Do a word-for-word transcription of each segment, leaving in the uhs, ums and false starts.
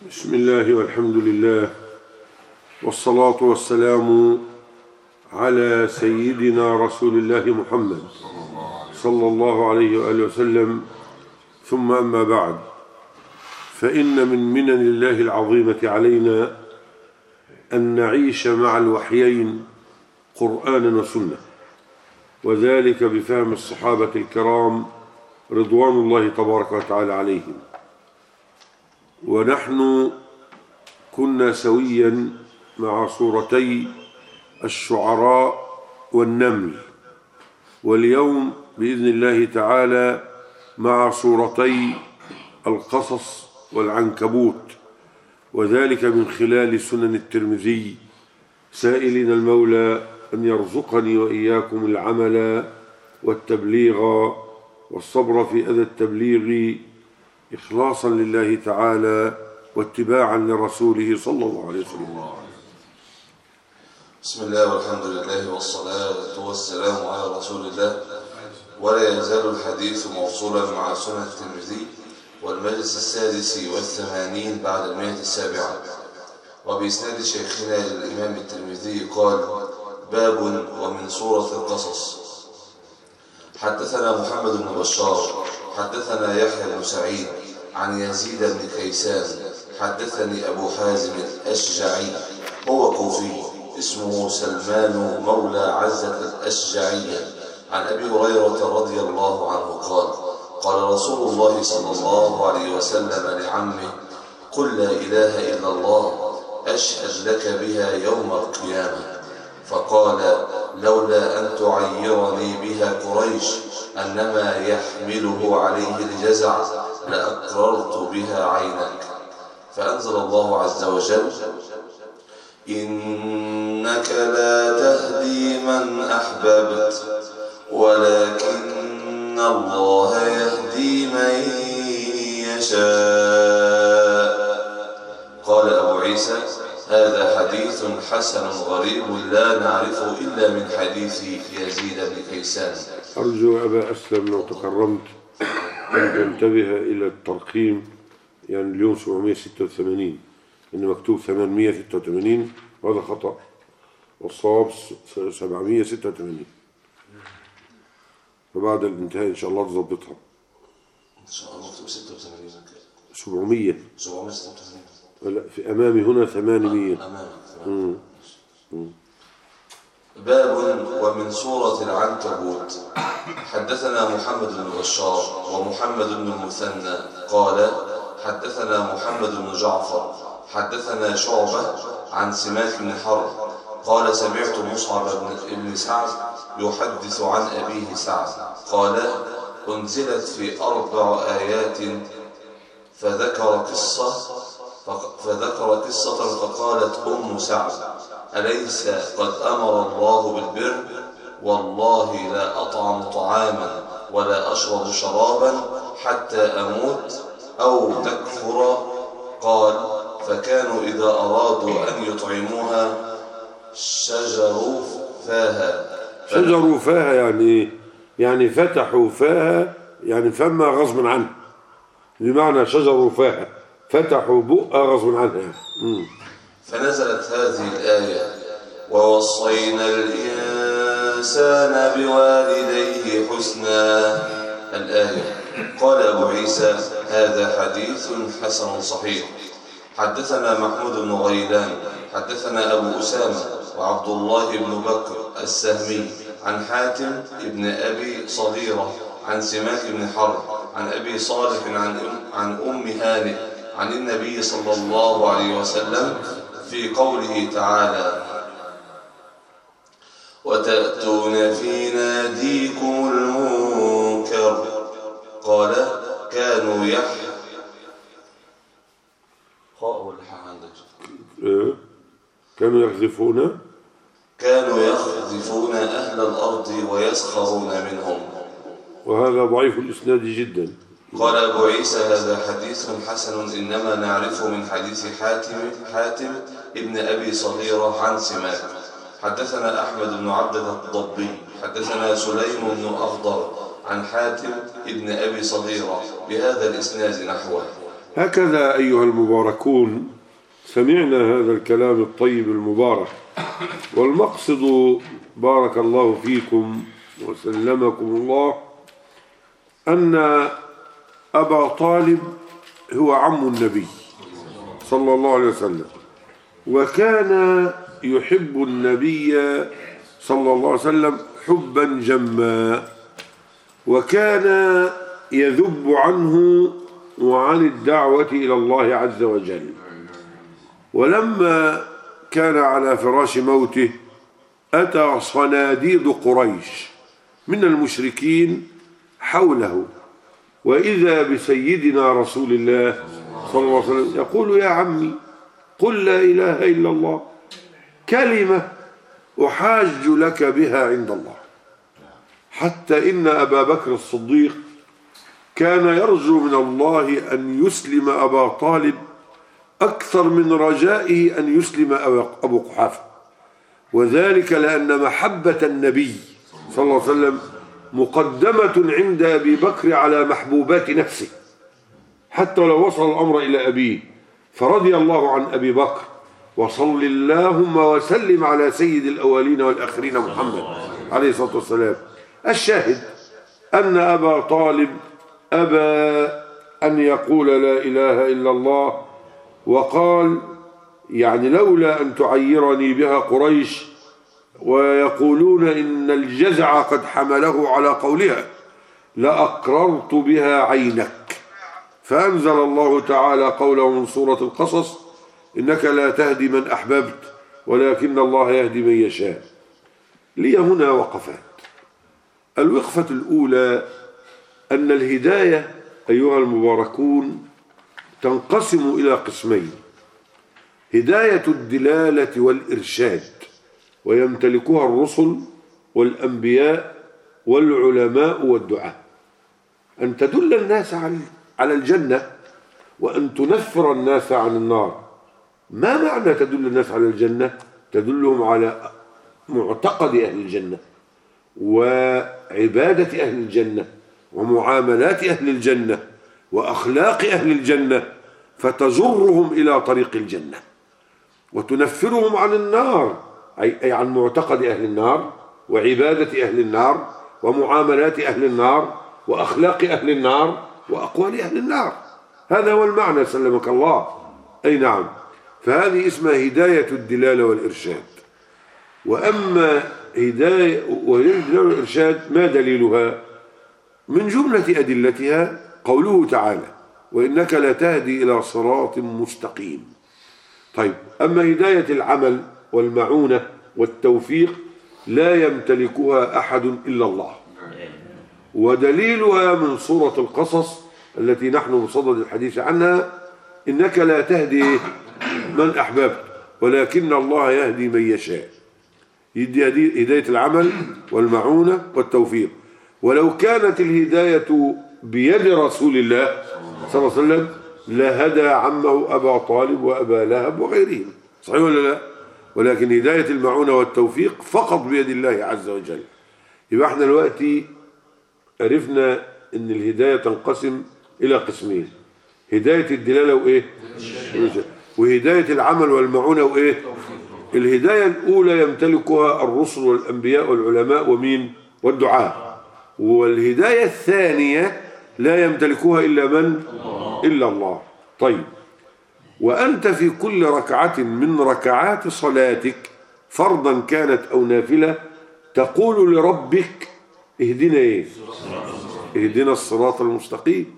بسم الله والحمد لله والصلاة والسلام على سيدنا رسول الله محمد صلى الله عليه وآله وسلم، ثم أما بعد، فإن من منن الله العظيمة علينا أن نعيش مع الوحيين قرآنا وسنة، وذلك بفهم الصحابة الكرام رضوان الله تبارك وتعالى عليهم. ونحن كنا سويا مع سورتي الشعراء والنمل، واليوم بإذن الله تعالى مع سورتي القصص والعنكبوت، وذلك من خلال سنن الترمذي، سائلين المولى أن يرزقني وإياكم العمل والتبليغ والصبر في أذى التبليغ، إخلاصا لله تعالى واتباعا لرسوله صلى الله عليه وسلم. بسم الله والحمد لله والصلاة والسلام على رسول الله. ولا يزال الحديث موصولا مع سنة الترمذي، والمجلس السادس والثمانين بعد المئة السابعة، وبإسناد شيخنا للإمام الترمذي قال: باب ومن سورة القصص. حدثنا محمد بن بشار حدثنا يحيى بن سعيد عن يزيد بن كيسان حدثني أبو حازم الأشجعي، هو كوفي، اسمه سلمان مولى عزة الأشجعية، عن أبي هريرة رضي الله عنه قال: قال رسول الله صلى الله عليه وسلم لعمه: قل لا إله إلا الله أشهد لك بها يوم القيامة. فقال: لولا أن تعيرني بها قريش أنما يحمله عليه الجزع لأقررت بها عينك. فأنزل الله عز وجل: إنك لا تهدي من أحببت ولكن الله يهدي من يشاء. قال أبو عيسى: هذا حديث حسن غريب لا نعرفه إلا من حديث يزيد بن كيسان. أرجو أبا أسلم لو تكرمت أن تنتبه إلى الترقيم، يعني اليوم سبعمئة وستة وثمانين، إن مكتوب ثمانمئة وستة وثمانين، وهذا خطأ، والصواب سبعمئة وستة وثمانين. فبعد الانتهاء إن شاء الله تضبطها. إن شاء الله مكتوب ستة وثمانين. سبعمئة. سبعمئة وستة وثمانين. لا، في أمامي هنا ثمانمئة. أمامي. باب ومن سورة العنكبوت. حدثنا محمد بن بشار ومحمد بن المثنى قال: حدثنا محمد بن جعفر حدثنا شعبة عن سماك بن حرب قال: سمعت مصعب بن سعد يحدث عن أبيه سعد قال: أنزلت في أربع آيات فذكر قصة فذكر قصة فقالت أم سعد: أليس قد أمر الله بالبر؟ والله لا أطعم طعاما ولا أشرب شرابا حتى أموت أو تكفر. قال: فكانوا إذا أرادوا أن يطعموها شجروا فاها. شجروا فاها يعني يعني فتحوا فاها، يعني فما غصب عنه، بمعنى شجروا فاها، فتحوا بقها غصب عنها. مم. فنزلت هذه الآية: ووصينا الإنسان بوالديه حسنا. الآية. قال أبو عيسى: هذا حديث حسن صحيح. حدثنا محمود بن غيلان حدثنا أبو أسامة وعبد الله بن بكر السهمي عن حاتم بن أبي صغيرة عن سماك بن حرب عن أبي صالح عن عن أم هانئ عن النبي صلى الله عليه وسلم في قوله تعالى: وتأتون في ناديكم المنكر. قال: كانوا يح كانوا يخذفون كانوا يخذفون أهل الأرض ويسخرون منهم. وهذا ضعيف الإسناد جدا. قال أبو عيسى: هذا حديث حسن إنما نعرفه من حديث حاتم حاتم ابن أبي صغيرة عن سماك. حدثنا أحمد بن عبد الضبي حدثنا سليم بن أخضر عن حاتم ابن أبي صغيرة بهذا الإسناد نحوه. هكذا أيها المباركون سمعنا هذا الكلام الطيب المبارك، والمقصد بارك الله فيكم وسلمكم الله أن أبا طالب هو عم النبي صلى الله عليه وسلم، وكان يحب النبي صلى الله عليه وسلم حبا جما، وكان يذب عنه وعن الدعوة إلى الله عز وجل. ولما كان على فراش موته أتى صناديد قريش من المشركين حوله، وإذا بسيدنا رسول الله صلى الله عليه وسلم يقول: يا عمي قل لا إله إلا الله، كلمة أحاج لك بها عند الله. حتى إن أبا بكر الصديق كان يرجو من الله أن يسلم أبا طالب أكثر من رجائه أن يسلم أبو قحافة، وذلك لأن محبة النبي صلى الله عليه وسلم مقدمة عند أبي بكر على محبوبات نفسه، حتى لو وصل الأمر إلى أبيه. فرضي الله عن أبي بكر، وصل اللهم وسلم على سيد الأولين والآخرين محمد عليه الصلاة والسلام. الشاهد أن أبا طالب أبى أن يقول لا إله إلا الله، وقال: يعني لولا أن تعيرني بها قريش ويقولون إن الجزع قد حمله على قولها لأقررت بها عينك. فأنزل الله تعالى قوله من سورة القصص: إنك لا تهدي من أحببت ولكن الله يهدي من يشاء. لي هنا وقفات. الوقفة الأولى أن الهداية أيها المباركون تنقسم إلى قسمين: هداية الدلالة والإرشاد، ويمتلكها الرسل والأنبياء والعلماء والدعاة، أن تدل الناس على الجنة وأن تنفر الناس عن النار. ما معنى تدل الناس على الجنة؟ تدلهم على معتقد أهل الجنة وعبادة أهل الجنة ومعاملات أهل الجنة وأخلاق أهل الجنة، فتجرهم إلى طريق الجنة، وتنفرهم عن النار، أي عن معتقد أهل النار وعبادة أهل النار ومعاملات أهل النار وأخلاق أهل النار وأقوال أهل النار. هذا هو المعنى سلمك الله. أي نعم. فهذه اسمها هداية الدلالة والإرشاد. وأما هداية الدلالة والإرشاد ما دليلها؟ من جملة أدلتها قوله تعالى: وإنك لتهدي إلى صراط مستقيم. طيب، أما هداية العمل والمعونة والتوفيق لا يمتلكها أحد إلا الله، ودليلها من سورة القصص التي نحن بصدد الحديث عنها: إنك لا تهدي من أحببت ولكن الله يهدي من يشاء. يدي هداية العمل والمعونة والتوفيق. ولو كانت الهداية بيد رسول الله صلى الله عليه وسلم لهدى عمه أبا طالب وأبا لهب وغيرهم، صحيح ولا لا؟ ولكن هداية المعونة والتوفيق فقط بيد الله عز وجل. يبقى احنا دلوقتي عرفنا ان الهداية تنقسم إلى قسمين: هداية الدلالة وإيه؟ وهداية العمل والمعونة وإيه؟ الهداية الأولى يمتلكها الرسل والأنبياء والعلماء ومين؟ والدعاة. والهداية الثانية لا يمتلكها إلا من؟ إلا الله. طيب، وأنت في كل ركعة من ركعات صلاتك فرضا كانت أو نافلة تقول لربك: اهدنا إيه؟ اهدنا الصراط المستقيم.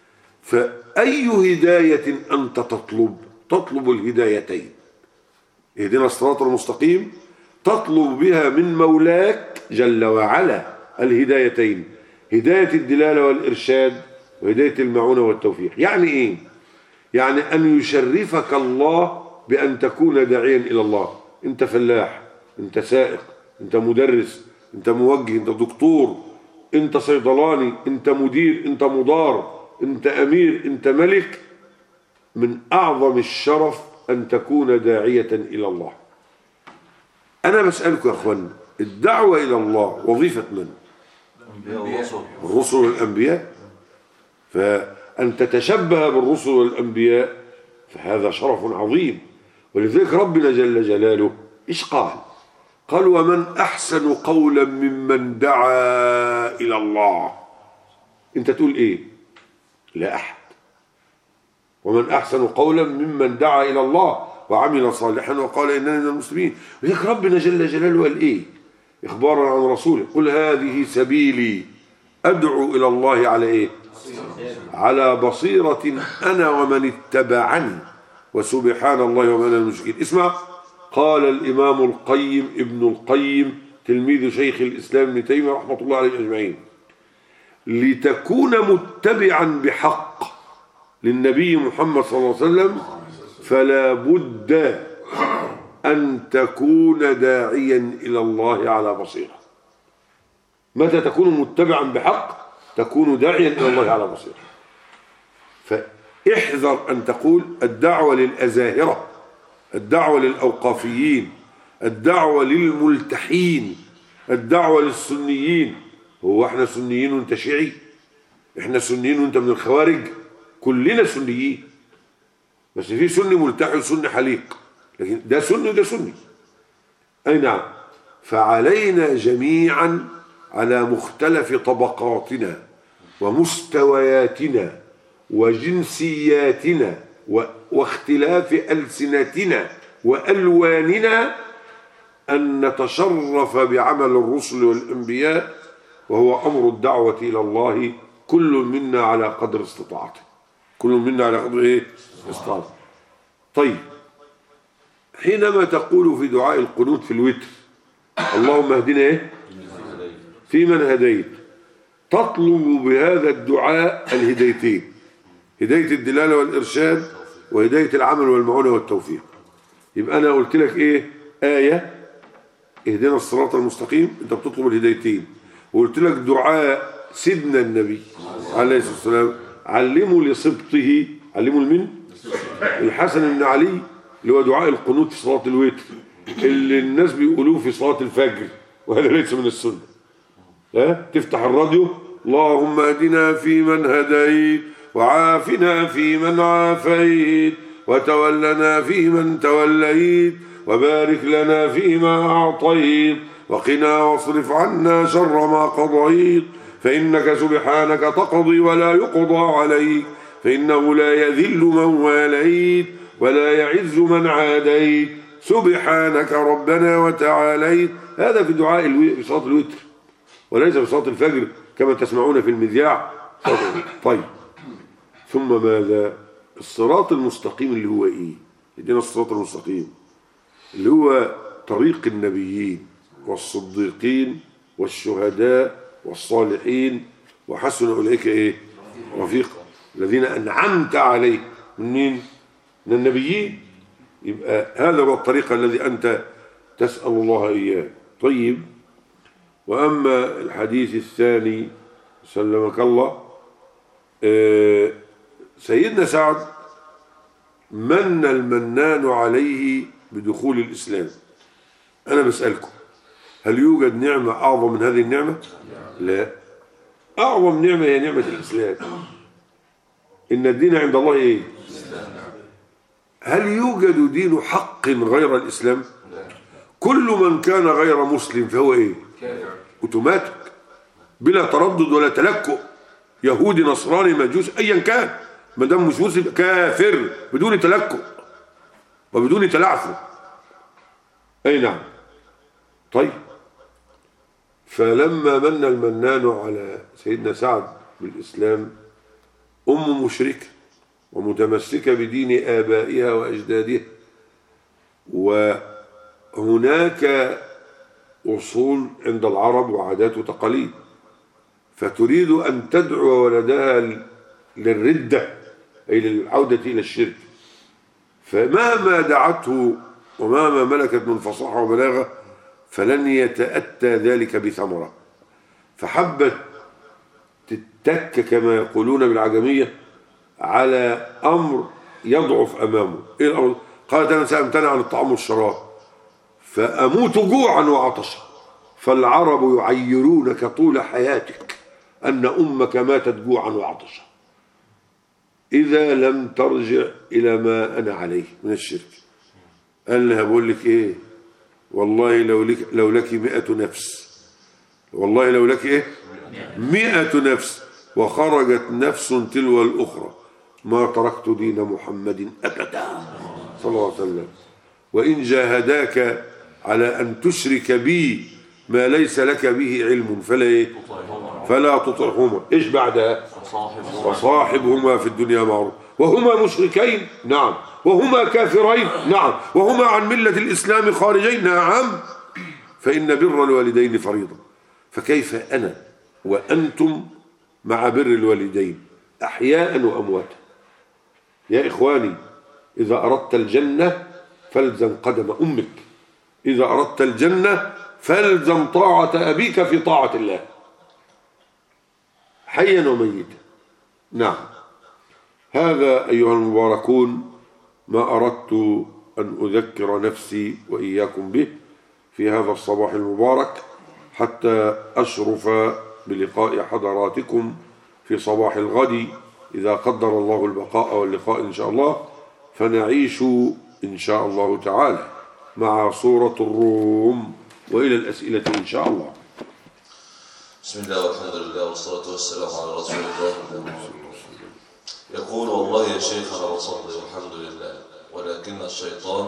فأي هداية أنت تطلب؟ تطلب الهدايتين: اهدنا الصراط المستقيم تطلب بها من مولاك جل وعلا الهدايتين: هداية الدلالة والإرشاد وهداية المعونة والتوفيق. يعني إيه؟ يعني أن يشرفك الله بأن تكون داعيا إلى الله. أنت فلاح، أنت سائق، أنت مدرس، أنت موجه، أنت دكتور، أنت صيدلاني، أنت مدير، أنت مدار، أنت أمير، أنت ملك. من أعظم الشرف أن تكون داعية إلى الله. أنا بسألكم يا أخوان، الدعوة إلى الله وظيفة من؟ الرسل والأنبياء. أن تتشبه بالرسل والأنبياء فهذا شرف عظيم. ولذلك ربنا جل جلاله إيش قال؟ قال ومن أحسن قولا ممن دعا إلى الله. أنت تقول إيه؟ لا أحد. ومن أحسن قولا ممن دعا إلى الله وعمل صالحا وقال إننا من المسلمين. ولذلك ربنا جل جلاله قال إيه إخبارا عن رسوله؟ قل هذه سبيلي أدعو إلى الله على إيه؟ على بصيرة أنا ومن اتبعني وسبحان الله وما أنا من المشركين. اسمع، قال الإمام القيم ابن القيم تلميذ شيخ الإسلام ابن تيمية رحمة الله عليه أجمعين: لتكون متبعا بحق للنبي محمد صلى الله عليه وسلم فلا بد أن تكون داعيا إلى الله على بصيرة. متى تكون متبعا بحق؟ تكون داعيا إلى الله على بصيرة. فاحذر أن تقول الدعوة للأزاهرة، الدعوة للأوقافيين، الدعوة للملتحين، الدعوة للسنيين. هو احنا سنيين وانت شيعي؟ احنا سنيين وانت من الخوارج؟ كلنا سنيين، بس في سني ملتحي وسني حليق، لكن ده سني وده سني. أي نعم. فعلينا جميعا على مختلف طبقاتنا ومستوياتنا وجنسياتنا واختلاف ألسنتنا وألواننا أن نتشرف بعمل الرسل والأنبياء، وهو أمر الدعوة إلى الله كل منا على قدر استطاعته. كل منا على قدر إيه؟ استطاعته. طيب، حينما تقول في دعاء القنوت في الوتر اللهم اهدنا إيه؟ في من هديت، تطلب بهذا الدعاء الهدايتين: هداية الدلالة والإرشاد، وهداية العمل والمعونة والتوفيق. يبقى أنا قلت لك إيه؟ آية اهدنا الصراط المستقيم، أنت بتطلب الهدايتين. وقلت لك دعاء سيدنا النبي عليه الصلاة والسلام علموا لصبته، علموا لمن؟ الحسن بن علي، اللي هو دعاء القنوت في صلاة الوتر اللي الناس بيقولوه في صلاة الفجر، وهذا ليس من السنة. ها؟ تفتح الراديو اللهم اهدنا فيمن هديت وعافنا فيمن عافيت وتولنا فيمن توليت وبارك لنا فيما أعطيت وقنا واصرف عنا شر ما قضيت فإنك سبحانك تقضي ولا يقضى عليك فإنه لا يذل من واليت ولا يعز من عاديت سبحانك ربنا وتعاليت. هذا في دعاء في صلاة الوتر، وليس في صلاة الفجر كما تسمعون في المذياع. طيب، ثم ماذا؟ الصراط المستقيم اللي هو ايه؟ يدينا الصراط المستقيم اللي هو طريق النبيين والصديقين والشهداء والصالحين وحسن اولئك ايه؟ رفيقا، الذين انعمت عليه. من مين؟ من النبيين. يبقى هذا هو الطريق الذي انت تسأل الله اياه. طيب، واما الحديث الثاني سلمك الله، آه سيدنا سعد من المنان عليه بدخول الإسلام. أنا بسألكم، هل يوجد نعمة أعظم من هذه النعمة؟ لا. أعظم نعمة هي نعمة الإسلام. إن الدين عند الله إيه؟ هل يوجد دين حق غير الإسلام؟ كل من كان غير مسلم فهو إيه؟ أوتوماتيك بلا تردد ولا تلكؤ، يهودي نصراني مجوس أيا كان، ما دام مش مسلم كافر بدون تلكؤ وبدون تلعثم. أي نعم. طيب، فلما من المنان على سيدنا سعد بالإسلام، أم مشركة ومتمسكة بدين آبائها وأجدادها، وهناك أصول عند العرب وعادات وتقاليد، فتريد أن تدعو ولدها للردة أي للعودة إلى الشرك، فمهما دعته ومهما ملكت من فصاحة وبلاغة فلن يتأتى ذلك بثمرة، فحبت تتك كما يقولون بالعجمية على أمر يضعف أمامه. إيه الأمر؟ قالت أنا سأمتنع عن الطعام والشراب فأموت جوعا وعطشا، فالعرب يعيرونك طول حياتك أن أمك ماتت جوعا وعطشا. إذا لم ترجع إلى ما أنا عليه من الشرك. قال لها بقول لك إيه، والله لو لك لو لك مئة نفس، والله لو لك إيه مئة نفس وخرجت نفس تلو الأخرى ما تركت دين محمد أبدا صلى الله عليه وسلم. وإن جاهداك على أن تشرك بي ما ليس لك به علم فلا إيه؟ فلا تطعهما. إيش بعدها؟ وصاحبهما في الدنيا معروف. وهما مشركين نعم، وهما كافرين نعم، وهما عن ملة الإسلام خارجين نعم، فإن بر الوالدين فريضة. فكيف أنا وأنتم مع بر الوالدين أحياء وأمواتا؟ يا إخواني، إذا أردت الجنة فالزم قدم أمك، إذا أردت الجنة فالزم طاعة أبيك في طاعة الله حيا وميتا. نعم، هذا أيها المباركون ما أردت أن أذكر نفسي وإياكم به في هذا الصباح المبارك، حتى أشرف بلقاء حضراتكم في صباح الغد إذا قدر الله البقاء واللقاء إن شاء الله، فنعيش إن شاء الله تعالى مع سورة الروم، وإلى الأسئلة إن شاء الله. بسم الله والحمد لله والصلاة والسلام على رسول الله. يقول والله يا شيخ أنا بصلي والحمد لله، ولكن الشيطان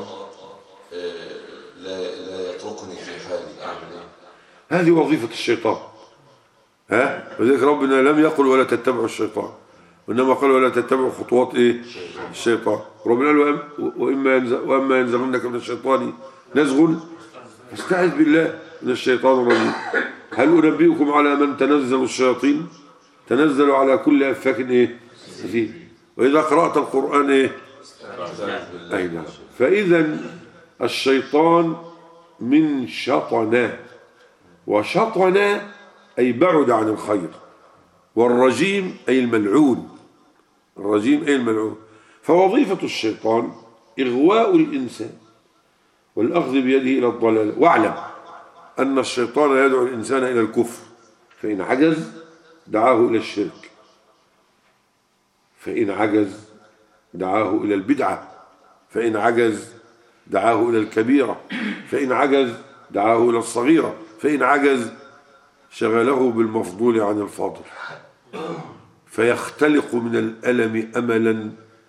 لا لا يتركني في حالي، أعمل إيه؟ هذه وظيفة الشيطان. ها، وذلك ربنا لم يقل ولا تتبعوا الشيطان، وإنما قال ولا تتبعوا خطوات إيه؟ الشيطان. ربنا قال وإما ينزغ وإما ينزغنك من الشيطان نزغ فاستعذ بالله من الشيطان الرجيم. هل أنبئكم على من تنزل الشياطين؟ تنزل على كل أفاك إيه؟ فيه. وإذا قرأت القرآن إيه؟ أي نعم. فإذا الشيطان من شطنا، وشطنا أي بعد عن الخير، والرجيم أي الملعون، الرجيم أي الملعون. فوظيفة الشيطان إغواء الإنسان والأخذ بيده إلى الضلال. واعلم أن الشيطان يدعو الإنسان إلى الكفر، فإن عجز دعاه إلى الشرك، فإن عجز دعاه إلى البدعة، فإن عجز دعاه إلى الكبيرة، فإن عجز دعاه إلى الصغيرة، فإن عجز شغله بالمفضول عن الفاضل، فيختلق من الألم أملا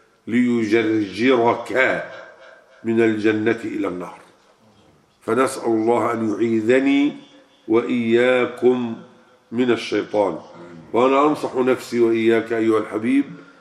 ليجرجرك من الجنة إلى النار. فنسأل الله أن يعيذني وإياكم من الشيطان. وأنا أنصح نفسي وإياك أيها الحبيب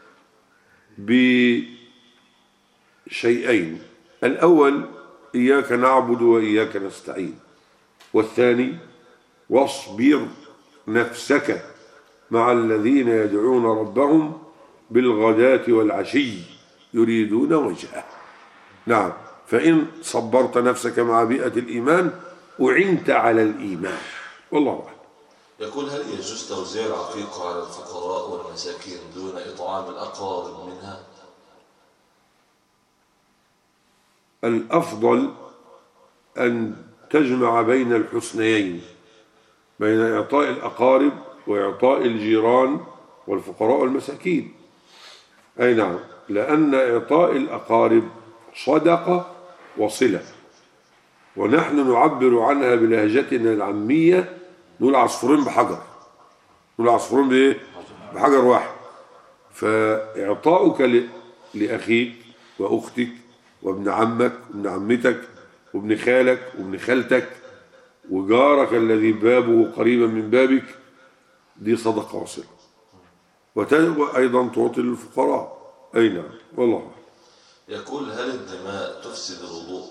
بشيئين: الأول إياك نعبد وإياك نستعين، والثاني واصبر نفسك مع الذين يدعون ربهم بالغداة والعشي يريدون وجهه. نعم، فإن صبرت نفسك مع بيئة الإيمان أعنت على الإيمان. والله أعلم. يقول هل يجوز توزيع العقيقة على الفقراء والمساكين دون إطعام الأقارب منها؟ الأفضل أن تجمع بين الحسنيين، بين إعطاء الأقارب وإعطاء الجيران والفقراء والمساكين. أي نعم، لأن إعطاء الأقارب صدقة وصلة، ونحن نعبر عنها بلهجتنا العامية، نقول عصفورين بحجر، نقول عصفورين بإيه؟ بحجر واحد. فإعطاؤك لأخيك وأختك وابن عمك وابن عمتك وابن خالك وابن خالتك وجارك الذي بابه قريبا من بابك دي صدقة وصلة. وأيضا تعطي للفقراء. أي نعم، والله. يقول هل الدماء تفسد الوضوء؟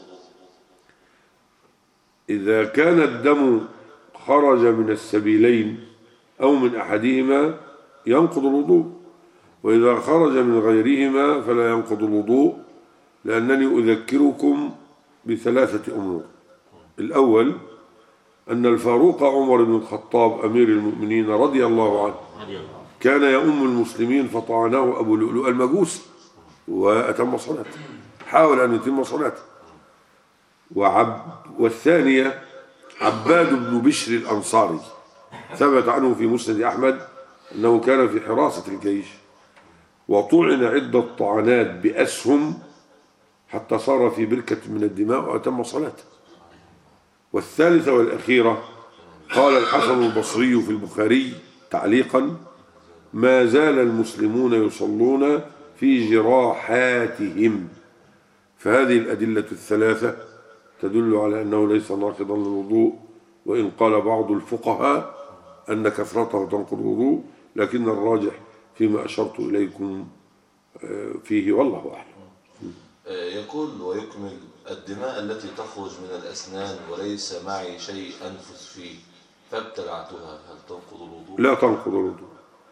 إذا كان الدم خرج من السبيلين أو من أحدهما ينقض الوضوء، وإذا خرج من غيرهما فلا ينقض الوضوء، لأنني أذكركم بثلاثة أمور. الأول أن الفاروق عمر بن الخطاب أمير المؤمنين رضي الله عنه كان يؤم المسلمين فطعنه أبو لؤلؤ المجوسي وأتم صلاته، حاول أن يتم صلاته. وعب والثانية عباد بن بشر الأنصاري ثبت عنه في مسند أحمد أنه كان في حراسة الجيش، وطعن عدة طعنات بأسهم حتى صار في بركة من الدماء وأتم صلاته. والثالثة والأخيرة قال الحسن البصري في البخاري تعليقا: ما زال المسلمون يصلون في جراحاتهم. فهذه الأدلة الثلاثة تدل على أنه ليس ناقضا للوضوء، وإن قال بعض الفقهاء أن كثرته تنقض الوضوء، لكن الراجح فيما أشرت إليكم فيه والله أعلم. يقول ويكمل: الدماء التي تخرج من الأسنان وليس معي شيء أنفس فيه فابتلعتها هل تنقض الوضوء؟ لا تنقض الوضوء.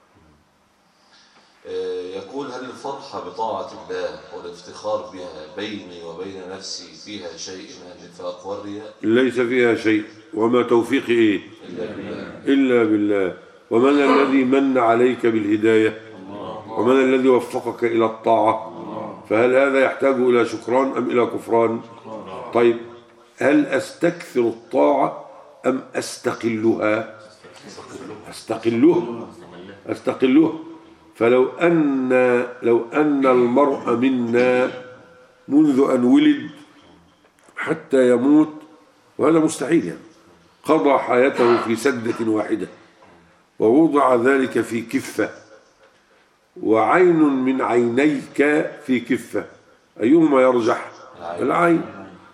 يقول: هل الفرحة بطاعة الله والافتخار بها بيني وبين نفسي فيها شيء من النفاق والرياء؟ ليس فيها شيء، وما توفيقي إيه؟ إلا بالله. إلا بالله. ومن الذي من عليك بالهداية؟ ومن الذي وفقك إلى الطاعة؟ فهل هذا يحتاج إلى شكران أم إلى كفران؟ طيب، هل أستكثر الطاعة أم أستقلها؟ أستقلها أستقلها فلو أن لو أن المرء منا منذ أن ولد حتى يموت، وهذا مستحيل يعني، قضى حياته في سجدة واحدة ووضع ذلك في كفة، وعين من عينيك في كفة، أيهما يرجح؟ العين.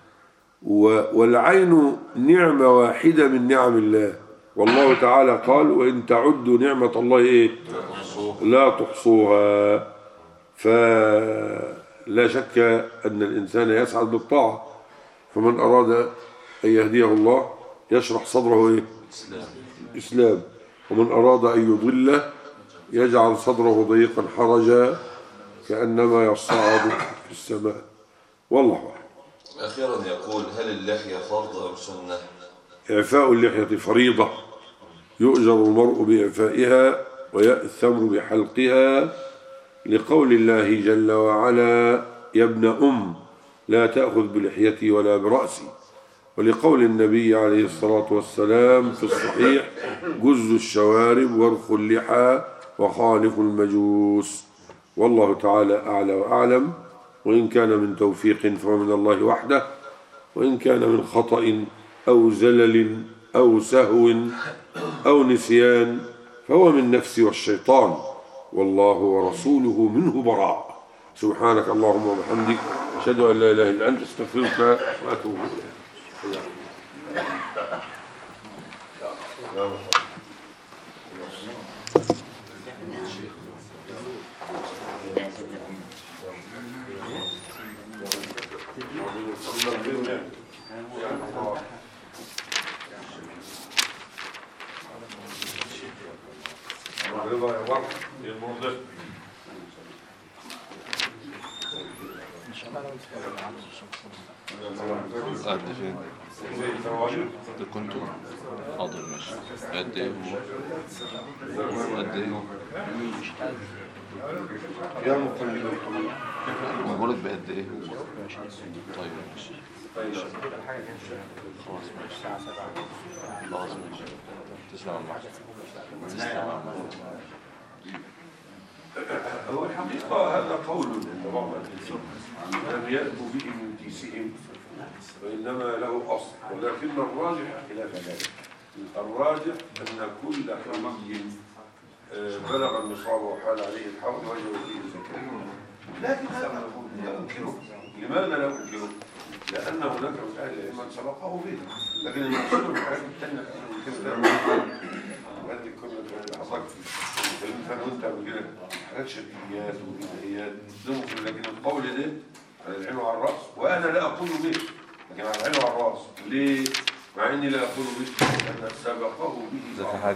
والعين نعمة واحدة من نعم الله، والله تعالى قال: وإن تعدوا نعمة الله إيه؟ لا تحصوها. فلا شك أن الإنسان يسعد بالطاعة، فمن أراد أن يهديه الله يشرح صدره إيه؟ إسلام. ومن أراد أن يضله يجعل صدره ضيقا حرجا كأنما يصعد في السماء، والله أعلم. أخيرا يقول: هل اللحية فرض أم سنة؟ إعفاء اللحية فريضة، يؤجر المرء بإعفائها ويأثم بحلقها، لقول الله جل وعلا: يا ابن أم لا تأخذ بلحيتي ولا برأسي، ولقول النبي عليه الصلاة والسلام في الصحيح: جز الشوارب وارخ اللحى وخالف المجوس. والله تعالى أعلى وأعلم. وإن كان من توفيق فهو من الله وحده، وإن كان من خطأ أو زلل أو سهو أو نسيان فهو من نفسي والشيطان، والله ورسوله منه براء. سبحانك اللهم وبحمدك، أشهد أن لا إله إلا أنت، أستغفرك وأتوب إليك. قد فين؟ ده كنت حاضر ماشي. قد ايه هو؟ قد ايه هو؟ مولد بقد ايه هو؟ طيب ماشي. خلاص ماشي. خلاص ماشي. تسلم الله. تسلم الله. هو الحقيقة هذا قول عند بعض الناس لم يأتوا به من تيسهم، وإنما له أصل، ولكن الراجح خلاف ذلك. الراجح أن كل حمي بلغ النصاب وحال عليه الحول وجب فيه الزكاة. لكن هذا لا يمكنه. لماذا لا يمكنه؟ لأن هناك من أهل العلم من سبقه به، لكن المقصود من الحاجات الثانية وهذه كنا حصلت فأنا وأنت بقول حاجات شركيات وبدايات ممكن، لكن القول ده على العين وعلى الرأس، وأنا لا أقول به، لكن على العين وعلى الرأس. ليه؟ مع إني لا أقول به لأن سبقه به زكاة.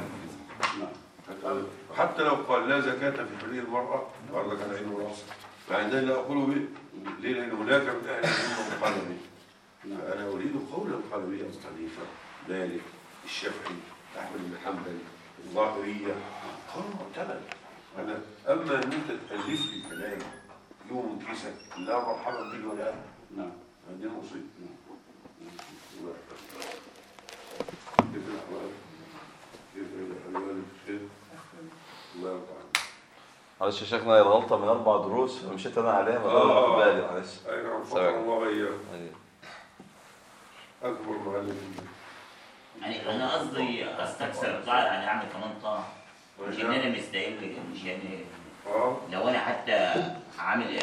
حتى لو قال لا زكاة في حرية المرأة برضك على العين والرأس، مع إني لا أقول به. ليه؟ لأن هناك من أهل العلم قال به. فأنا أريد قولا قال به أبو حنيفة، مالك، الشافعي، أحمد بن حنبل، الظاهرية، قالوا معتمد. أنا أما أن أنت تألف لي كلام يوم كيسك لا مرحبا به ولا أهلا، نعم هذه المصيبة. كيف الأحوال؟ كيف الأحوال؟ الله تعالى معلش يا شيخنا، هي الغلطة من أربع دروس فمشيت أنا عليها ما آه. دام واخد بالي، معلش. أي نعم، سلام. فضل الله إياه. أيوة. أكبر معلم. يعني انا قصدي استكثر الطاعه، يعني اعمل كمان طاعه، مش ان انا مستقل، مش يعني اه لو انا حتى عامل